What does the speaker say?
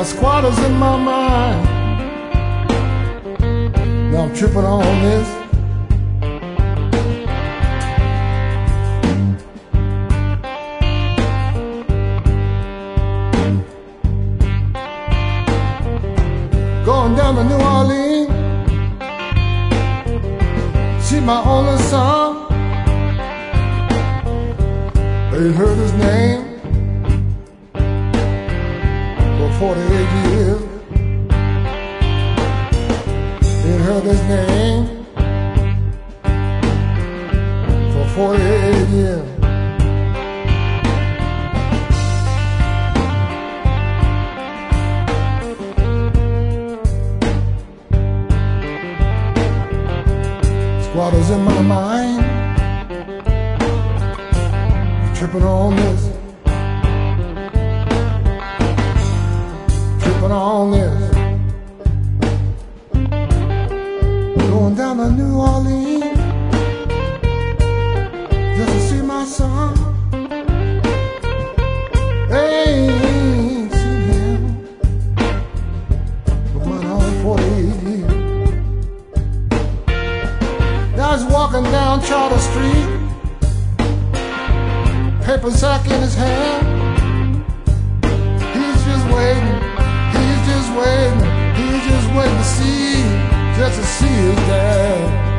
got squatters in my mind. Now I'm tripping on this. Going down to New Orleans, see my only son. Ain't heard his name for 48 years. Ain't heard his name for 48 years. Squatters in my mind, tripping on this, tripping on this. Going down to New Orleans just to see my son. Ain't seen him for 148 years. Now he's walking down Charter Street, paper sack in his hand. He's just waiting, he's just waiting, he's just waiting to see, just to see his dad.